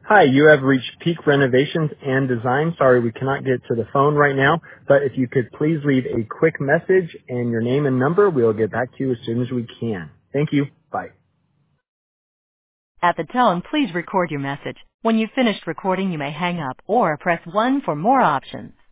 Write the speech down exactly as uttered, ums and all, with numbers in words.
Hi, you have reached Peak Renovations and Design. Sorry we cannot get to the phone right now, but if you could please leave a quick message and your name and number, we'll get back to you as soon as we can. Thank you. Bye. At the tone, please record your message. When you've finished recording, you may hang up or press one for more options.